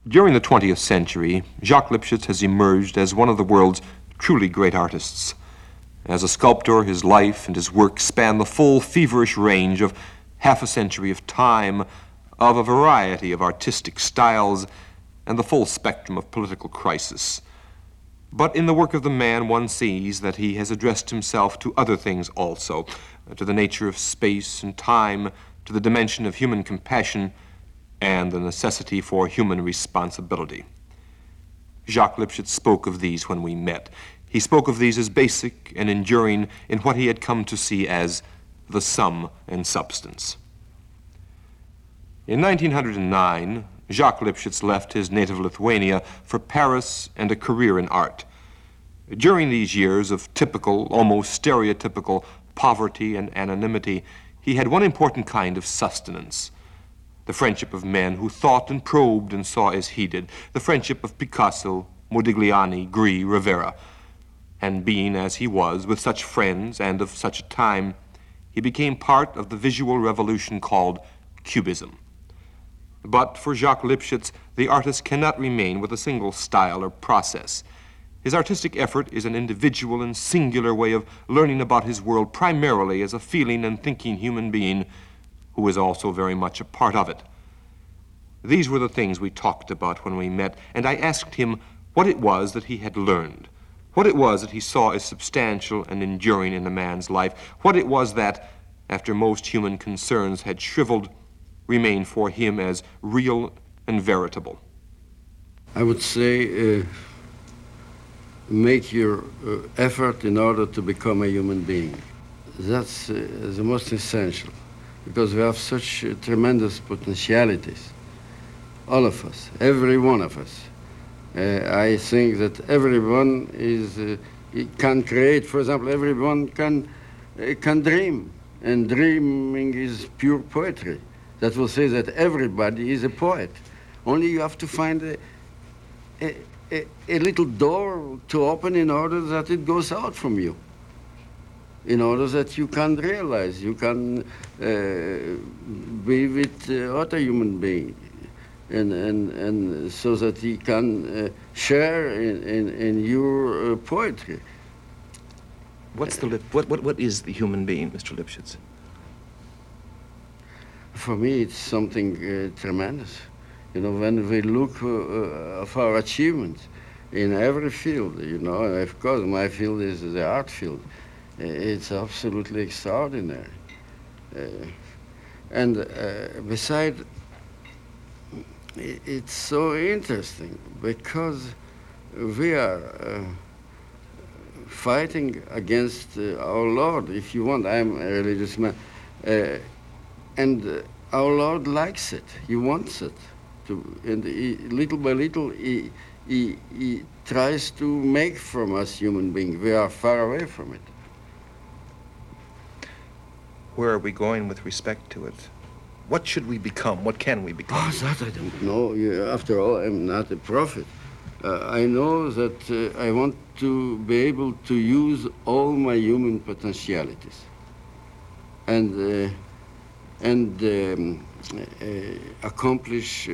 During the 20th century, Jacques Lipchitz has emerged as one of the world's truly great artists. As a sculptor, his life and his work span the full feverish range of half a century of time, of a variety of artistic styles, and the full spectrum of political crisis. But in the work of the man, one sees that he has addressed himself to other things also, to the nature of space and time, to the dimension of human compassion, and the necessity for human responsibility. Jacques Lipchitz spoke of these when we met. He spoke of these as basic and enduring in what he had come to see as the sum and substance. In 1909, Jacques Lipchitz left his native Lithuania for Paris and a career in art. During these years of typical, almost stereotypical poverty and anonymity, he had one important kind of sustenance: the friendship of men who thought and probed and saw as he did, the friendship of Picasso, Modigliani, Gris, Rivera. And being as he was, with such friends and of such a time, he became part of the visual revolution called Cubism. But for Jacques Lipchitz, the artist cannot remain with a single style or process. His artistic effort is an individual and singular way of learning about his world, primarily as a feeling and thinking human being who is also very much a part of it. These were the things we talked about when we met, and I asked him what it was that he had learned, what it was that he saw as substantial and enduring in a man's life, what it was that, after most human concerns had shriveled, remained for him as real and veritable. I would say make your effort in order to become a human being. That's the most essential, because we have such tremendous potentialities, all of us, every one of us. I think that everyone can create. For example, everyone can dream, and dreaming is pure poetry. That will say that everybody is a poet. Only you have to find a little door to open in order that it goes out from you, in order that you can realize, you can be with other human beings, and so that he can share in your poetry. What is the human being, Mr. Lipchitz? For me, it's something tremendous. You know, when we look of our achievements in every field, you know, of course my field is the art field. It's absolutely extraordinary. And besides, it's so interesting because we are fighting against our Lord. If you want, I'm a religious man. And our Lord likes it. He wants it. And little by little, he tries to make from us human beings. We are far away from it. Where are we going with respect to it? What should we become? What can we become? Oh, that I don't know. After all, I'm not a prophet. I know that I want to be able to use all my human potentialities and accomplish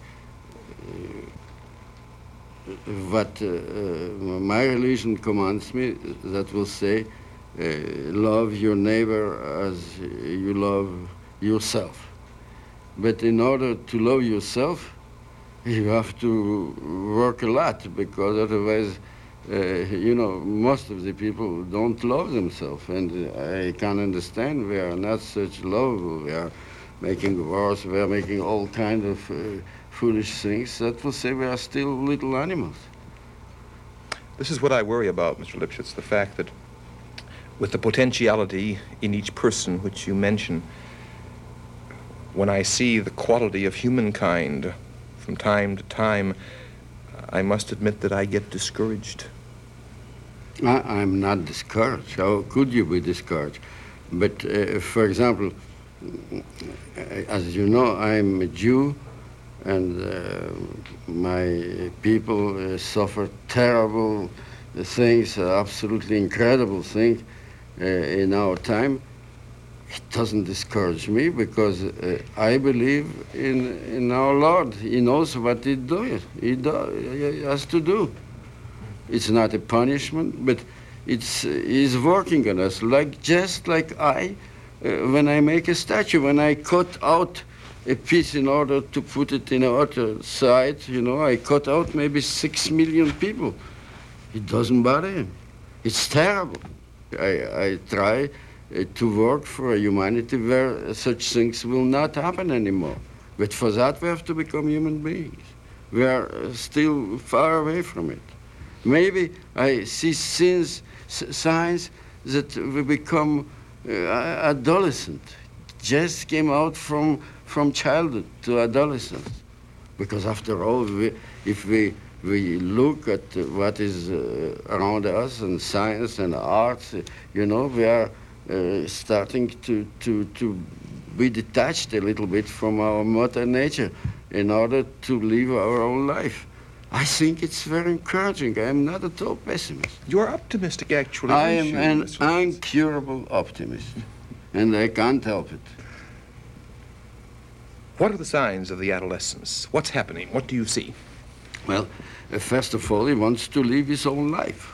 what my religion commands me, that will say, love your neighbor as you love yourself. But in order to love yourself, you have to work a lot, because otherwise, you know, most of the people don't love themselves, and I can understand. We are not such lovable. We are making wars. We are making all kinds of foolish things. That will say we are still little animals. This is what I worry about, Mr. Lipchitz, the fact that with the potentiality in each person which you mention, when I see the quality of humankind from time to time, I must admit that I get discouraged. I'm not discouraged. How could you be discouraged? But, for example, as you know, I'm a Jew, and my people suffer terrible things, absolutely incredible things in our time. it doesn't discourage me because I believe in our Lord. He knows what he has to do. It's not a punishment, but he's working on us, just like when I make a statue, when I cut out a piece in order to put it in another side, I cut out maybe 6 million people. It doesn't bother him. It's terrible. I try to work for a humanity where such things will not happen anymore. But for that, we have to become human beings. We are still far away from it. Maybe I see signs that we become adolescent, just came out from childhood to adolescence. Because after all, if we look at what is around us and science and arts, we are starting to be detached a little bit from our mother nature in order to live our own life. I think it's very encouraging. I am not at all pessimist. You're optimistic, actually. I am an incurable optimist, and I can't help it. What are the signs of the adolescence? What's happening? What do you see? Well, first of all, he wants to live his own life,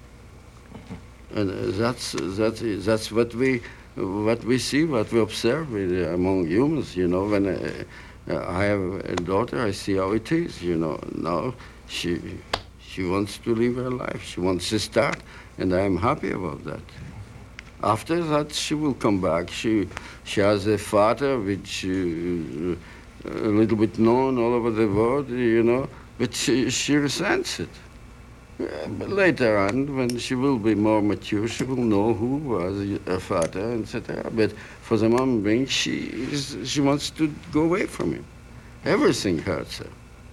and that's what we see, what we observe among humans. When I have a daughter, I see how it is. Now she wants to live her life. She wants to start, and I am happy about that. After that, she will come back. She has a father which a little bit known all over the world, but she resents it. But later on, when she will be more mature, she will know who was her father, etc. But for the moment being, she wants to go away from him. Everything hurts her.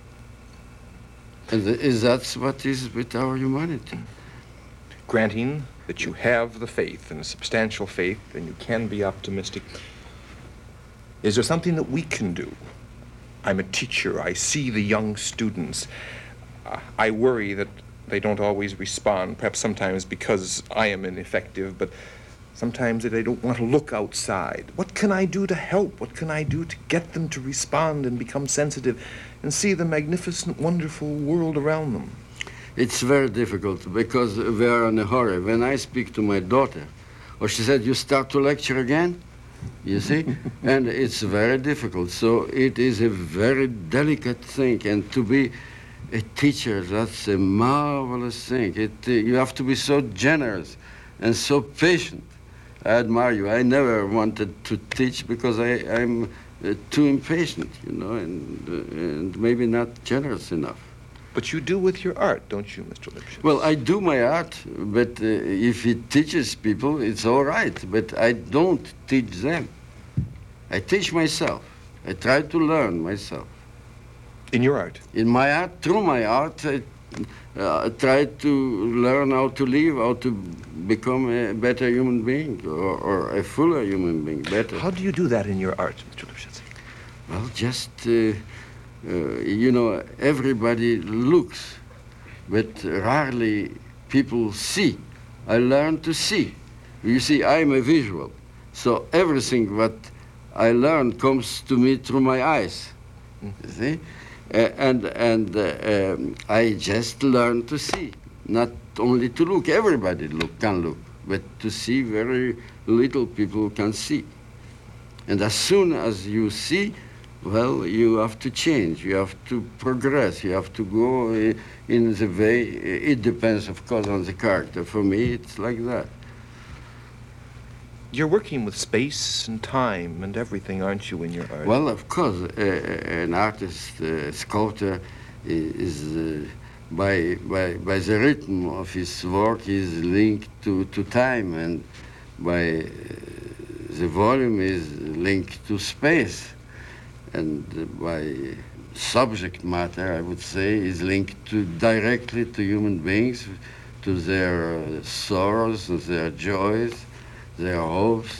And that's what is with our humanity. Granting that you have the faith, and a substantial faith, and you can be optimistic, is there something that we can do? I'm a teacher. I see the young students. I worry that they don't always respond, perhaps sometimes because I am ineffective, but sometimes they don't want to look outside. What can I do to help? What can I do to get them to respond and become sensitive and see the magnificent, wonderful world around them? It's very difficult because we are in a hurry. When I speak to my daughter, or she said, "You start to lecture again?" You see? And it's very difficult. So it is a very delicate thing. And to be a teacher, that's a marvelous thing. You have to be so generous and so patient. I admire you. I never wanted to teach because I'm too impatient, and maybe not generous enough. But you do with your art, don't you, Mr. Lipschitz? Well, I do my art, but if it teaches people, it's all right. But I don't teach them. I teach myself. I try to learn myself. In your art? In my art, through my art, I try to learn how to live, how to become a better human being, or a fuller human being, better. How do you do that in your art, Mr. Lipschitz? Well, just, everybody looks, but rarely people see. I learn to see. You see, I'm a visual, so everything what I learn comes to me through my eyes. You see? I just learn to see, not only to look. Everybody can look, but to see, very little people can see. And as soon as you see, well, you have to change, you have to progress, you have to go in the way. It depends, of course, on the character. For me, it's like that. You're working with space and time and everything, aren't you, in your art? Well, of course, an artist, a sculptor, is by the rhythm of his work is linked to time, and by the volume is linked to space, and by subject matter, I would say, is linked directly to human beings, to their sorrows and their joys, their hopes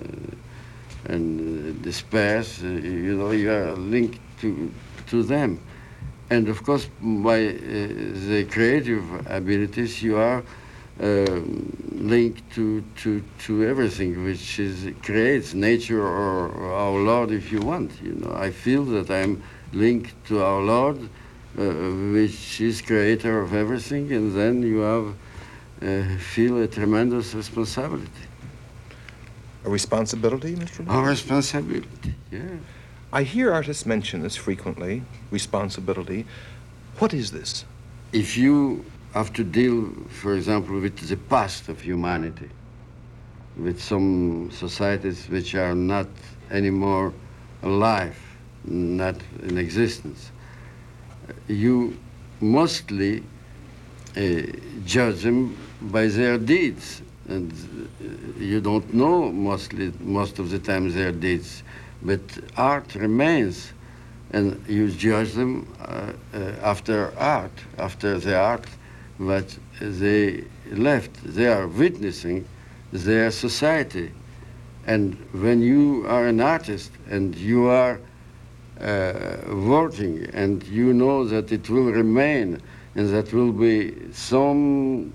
and despairs. You are linked to them. And of course, by the creative abilities, you are linked to everything which creates nature or our Lord, if you want. You know, I feel that I'm linked to our Lord, which is creator of everything, and then you have feel a tremendous responsibility. A responsibility, Mr. Our responsibility, yeah. I hear artists mention this frequently, responsibility. What is this? If you have to deal, for example, with the past of humanity, with some societies which are not anymore alive, not in existence, you mostly judge them by their deeds, and you don't know most of the time their deeds, but art remains, and you judge them after the art that they left. They are witnessing their society, and when you are an artist and you are working, and you know that it will remain, and that will be some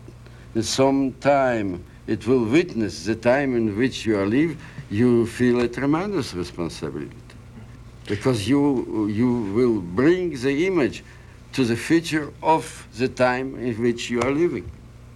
time, it will witness the time in which you are live, you feel a tremendous responsibility. Because you will bring the image to the future of the time in which you are living.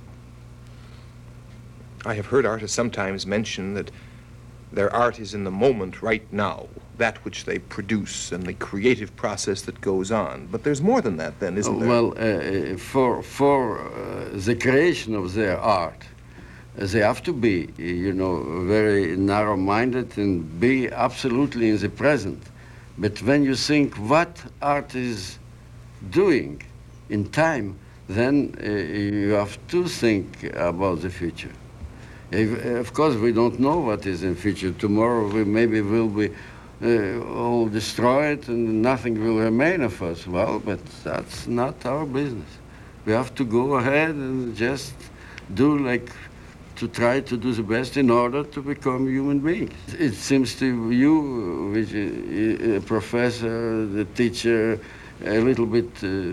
I have heard artists sometimes mention that their art is in the moment right now, that which they produce and the creative process that goes on. But there's more than that then, isn't there? Well, for the creation of their art, they have to be, you know, very narrow-minded and be absolutely in the present. But when you think what art is doing in time, then you have to think about the future. Of course, we don't know what is in future. Tomorrow we maybe will be all destroyed and nothing will remain of us. Well, but that's not our business. We have to go ahead and just do to try to do the best in order to become human beings. It seems to you, which is a professor, the teacher, a little bit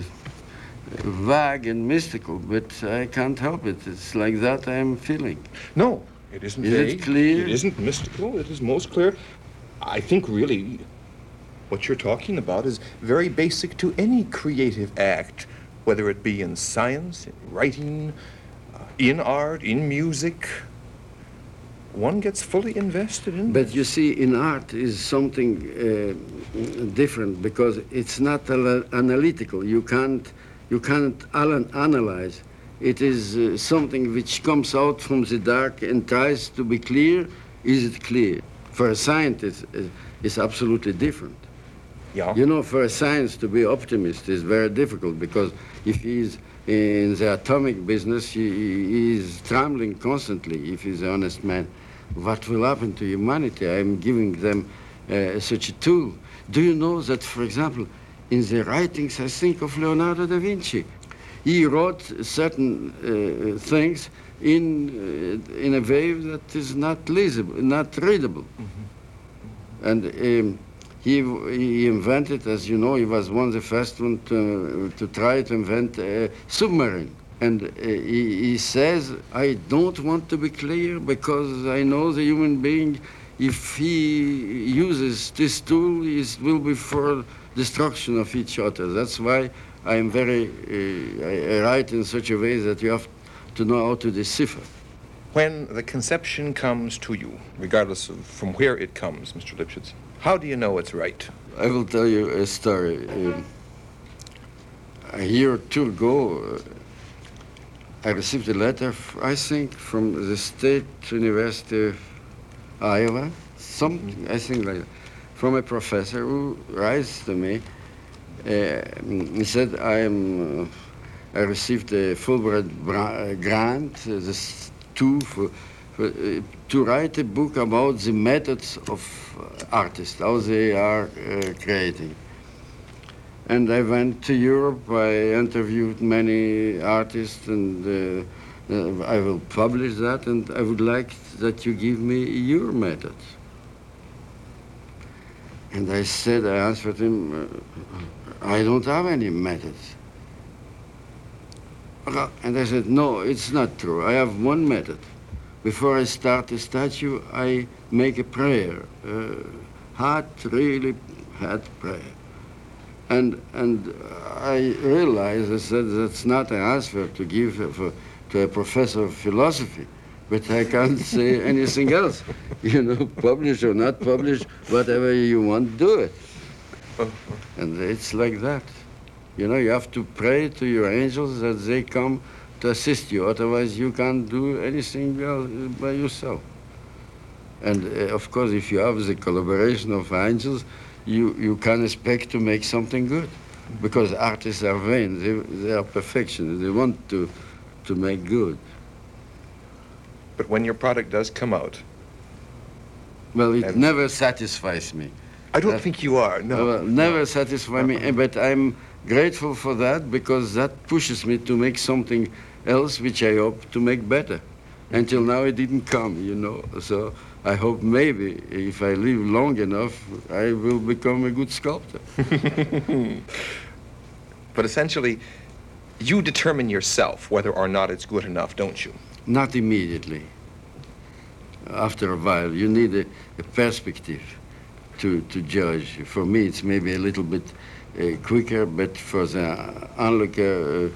vague and mystical, but I can't help it. It's like that I'm feeling. No, it isn't Is vague. it clear? It isn't mystical. It is most clear. I think really what you're talking about is very basic to any creative act, whether it be in science, in writing, in art, in music. One gets fully invested in But this. you see, in art is something different because it's not analytical. You can't analyze. It is something which comes out from the dark and tries to be clear. Is it clear? For a scientist, it's absolutely different. Yeah. You know, for a science to be optimist is very difficult because if he's in the atomic business, he is trembling constantly if he's an honest man. What will happen to humanity? I'm giving them such a tool. Do you know that, for example, in the writings, I think of Leonardo da Vinci. He wrote certain things in a way that is not legible, not readable. Mm-hmm. And he invented, as you know, he was one of the first one to try to invent a submarine. And he says, I don't want to be clear because I know the human being, if he uses this tool, it will be for destruction of each other. That's why I am I write in such a way that you have to know how to decipher. When the conception comes to you, regardless of from where it comes, Mr. Lipschitz, how do you know it's right? I will tell you a story. A year or two ago, I received a letter, I think, from the State University of Iowa, I think like that, from a professor who writes to me. He said, I received a Fulbright grant, to write a book about the methods of artists, how they are creating. And I went to Europe, I interviewed many artists, and I will publish that, and I would like that you give me your methods. And I answered him, I don't have any methods. And I said, no, it's not true. I have one method. Before I start a statue, I make a prayer, really heart prayer. And I realized, I said, that's not an answer to give to a professor of philosophy, but I can't say anything else. You know, publish or not publish, whatever you want, do it. And it's like that. You know, you have to pray to your angels that they come to assist you. Otherwise, you can't do anything else by yourself. And of course, if you have the collaboration of angels, you can expect to make something good. Because artists are vain, they are perfectionists. They want to make good. But when your product does come out... Well, it never satisfies me. I don't think you are, no. Well, never satisfies me, but I'm grateful for that because that pushes me to make something else which I hope to make better. Until now it didn't come, you know. So I hope maybe if I live long enough, I will become a good sculptor. But essentially, you determine yourself whether or not it's good enough, don't you? Not immediately. After a while, you need a perspective to judge. For me, it's maybe a little bit quicker, but for the onlooker,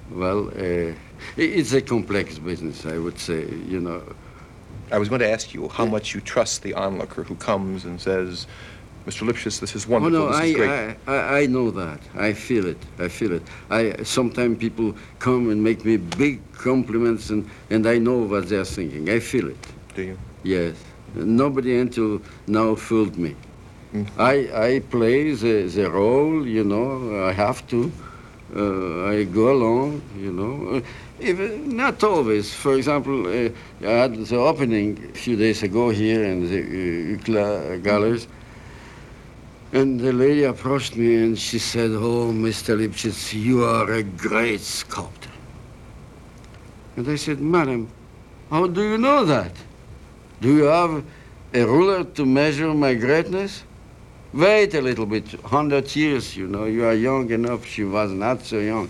it's a complex business, I would say, you know. I was going to ask you how much you trust the onlooker who comes and says, Mr. Lipschitz, this is wonderful, this is great. I know that. I feel it. I feel it. Sometimes people come and make me big compliments, and I know what they're thinking. I feel it. Do you? Yes. Nobody until now fooled me. Mm-hmm. I play the role, you know, I have to. I go along, you know. Not always. For example, I had the opening a few days ago here in the UCLA galleries, and the lady approached me and she said, "Oh, Mr. Lipschitz, you are a great sculptor." And I said, "Madam, how do you know that? Do you have a ruler to measure my greatness? Wait a little bit, 100 years, you know, you are young enough." She was not so young.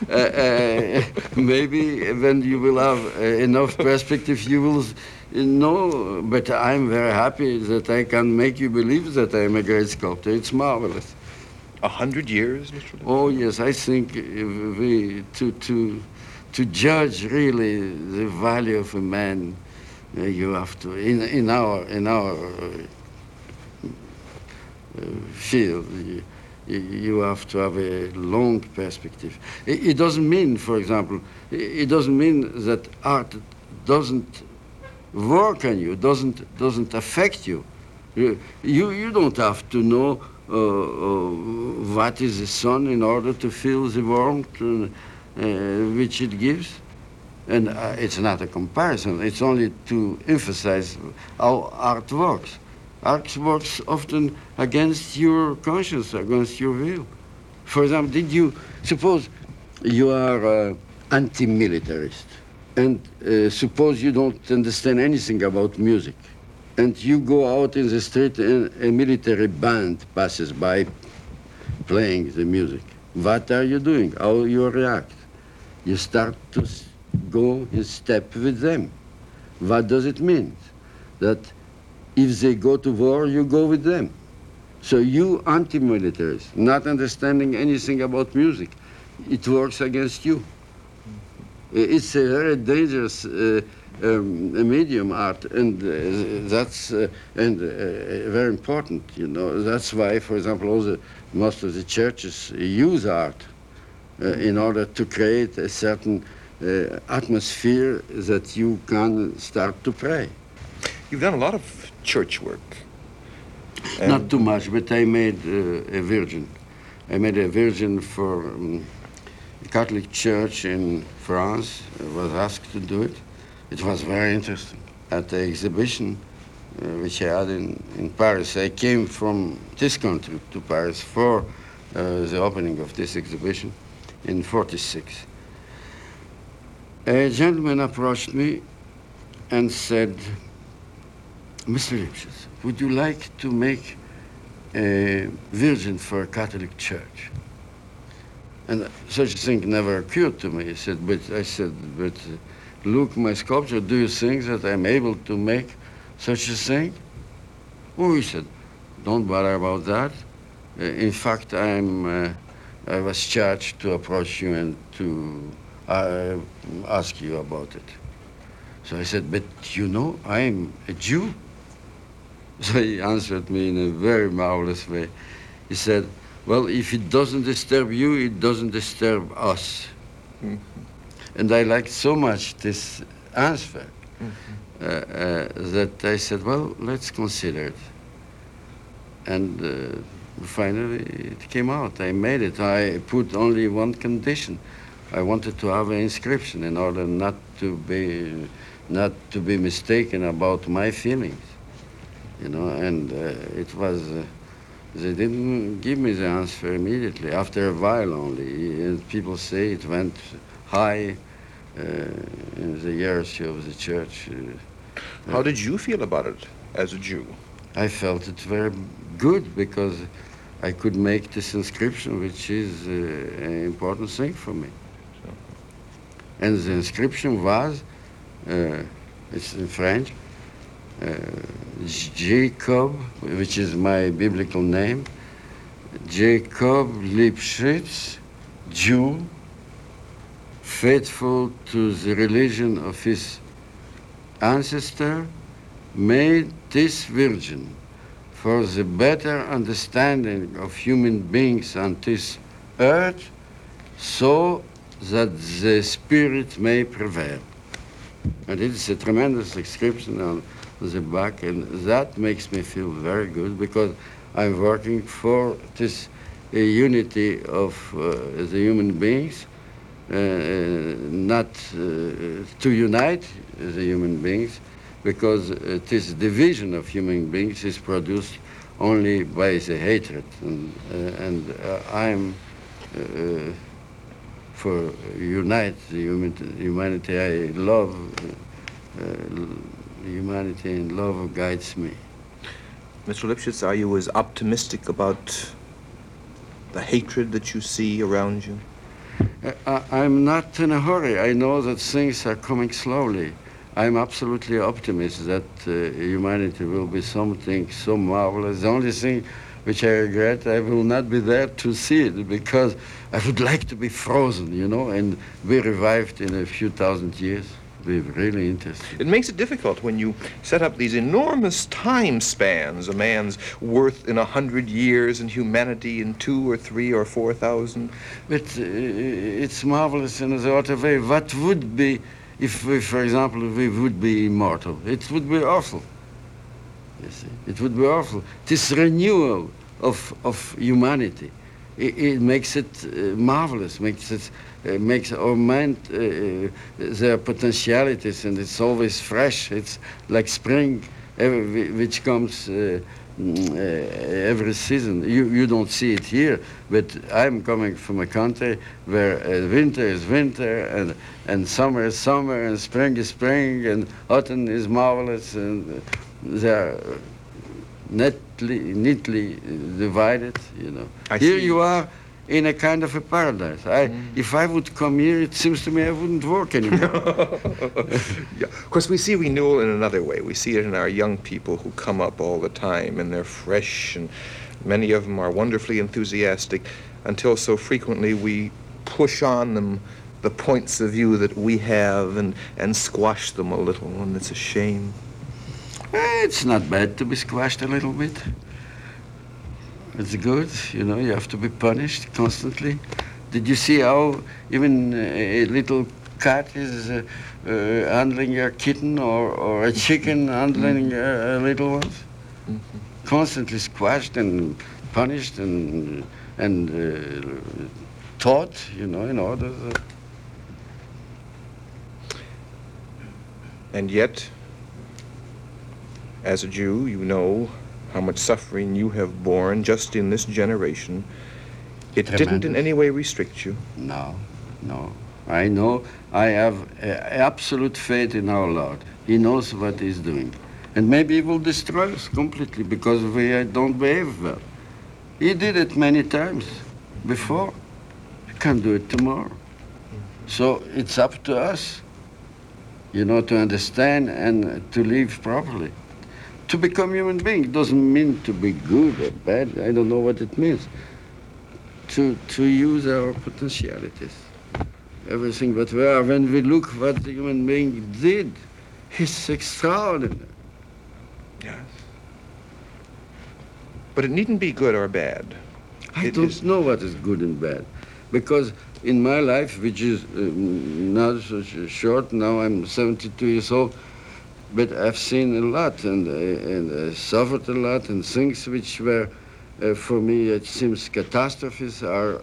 Maybe when you will have enough perspective, you will know, but I'm very happy that I can make you believe that I'm a great sculptor. It's marvelous. 100 years, Mr. Lipschitz? Oh, yes, I think to judge really the value of a man, you have to, in our field, you have to have a long perspective. It doesn't mean, for example, it doesn't mean that art doesn't work on you, doesn't affect you. You don't have to know what is the sun in order to feel the warmth which it gives. And it's not a comparison, it's only to emphasize how art works. Art works often against your conscience, against your will. For example, did you suppose you are anti-militarist, and suppose you don't understand anything about music, and you go out in the street and a military band passes by playing the music. What are you doing? How you react? You start to go in step with them. What does it mean? That if they go to war, you go with them. So you anti-militarist, not understanding anything about music, it works against you. It's a very dangerous medium, art, and that's very important. You know, that's why, for example, most of the churches use art in order to create a certain atmosphere that you can start to pray. You've done a lot of church work. Not too much, but I made a Virgin. I made a Virgin for the Catholic Church in France. I was asked to do it. It was very interesting. At the exhibition which I had in Paris, I came from this country to Paris for the opening of this exhibition in 1946. A gentleman approached me and said, "Mr. Lipschitz, would you like to make a Virgin for a Catholic church?" And such a thing never occurred to me. He said, but look, my sculpture, do you think that I'm able to make such a thing? Oh, he said, don't bother about that. In fact, I was charged to approach you and to ask you about it. So I said, but you know, I'm a Jew. So he answered me in a very marvelous way. He said, well, if it doesn't disturb you, it doesn't disturb us. Mm-hmm. And I liked so much this answer that I said, well, let's consider it. And finally, it came out. I made it. I put only one condition. I wanted to have an inscription in order not to be mistaken about my feelings, you know. And it was. They didn't give me the answer immediately. After a while only, and people say it went high in the hierarchy of the church. How did you feel about it as a Jew? I felt it very good because I could make this inscription, which is an important thing for me. And the inscription was, it's in French, Jacob, which is my biblical name, Jacob Lipschitz, Jew, faithful to the religion of his ancestor, made this virgin for the better understanding of human beings on this earth, so that the spirit may prevail. And it's a tremendous inscription on the back, and that makes me feel very good because I'm working for this unity of the human beings, not to unite the human beings, because this division of human beings is produced only by the hatred. And I'm for unite the humanity. I love humanity, and love guides me. Mr. Lipschitz, are you as optimistic about the hatred that you see around you? I'm not in a hurry. I know that things are coming slowly. I'm absolutely optimistic that humanity will be something so marvelous. The only thing which I regret, I will not be there to see it because I would like to be frozen, you know, and be revived in a few thousand years. Be really interesting. It makes it difficult when you set up these enormous time spans, a man's worth in 100 years and humanity in 2 or 3 or 4,000. But it's marvelous in a sort of way. What would be if we, for example, we would be immortal? It would be awful. You see, it would be awful. This renewal of humanity, it makes it marvelous. Makes our mind their potentialities, and it's always fresh. It's like spring, which comes every season. You don't see it here, but I'm coming from a country where winter is winter, and summer is summer, and spring is spring, and autumn is marvelous, and they're neatly divided, you know. Here you are in a kind of a paradise. If I would come here, it seems to me I wouldn't work anymore. Yeah. Of course, we see renewal in another way. We see it in our young people who come up all the time, and they're fresh, and many of them are wonderfully enthusiastic, until so frequently we push on them the points of view that we have and squash them a little, and it's a shame. It's not bad to be squashed a little bit. It's good, you know, you have to be punished constantly. Did you see how even a little cat is handling a kitten or a chicken handling a little ones? Mm-hmm. Constantly squashed and punished and taught, you know, in order. And yet, as a Jew, you know how much suffering you have borne just in this generation. It didn't in any way restrict you. No. I know. I have absolute faith in our Lord. He knows what he's doing. And maybe he will destroy us completely because we don't behave well. He did it many times before. can do it tomorrow. So it's up to us, you know, to understand and to live properly. To become human being doesn't mean to be good or bad. I don't know what it means. To use our potentialities, everything that we are. When we look what the human being did, it's extraordinary. Yes. But it needn't be good or bad. I don't know what is good and bad, because in my life, which is not so short, now I'm 72 years old, but I've seen a lot and suffered a lot, and things which were, for me, it seems catastrophes are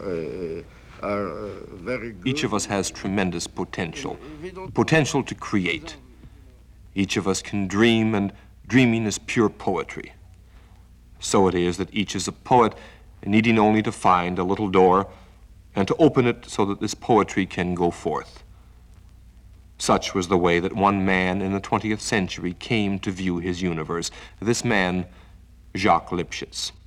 very good. Each of us has tremendous potential, potential to create. Each of us can dream, and dreaming is pure poetry. So it is that each is a poet, needing only to find a little door and to open it so that this poetry can go forth. Such was the way that one man in the 20th century came to view his universe. This man, Jacques Lipchitz.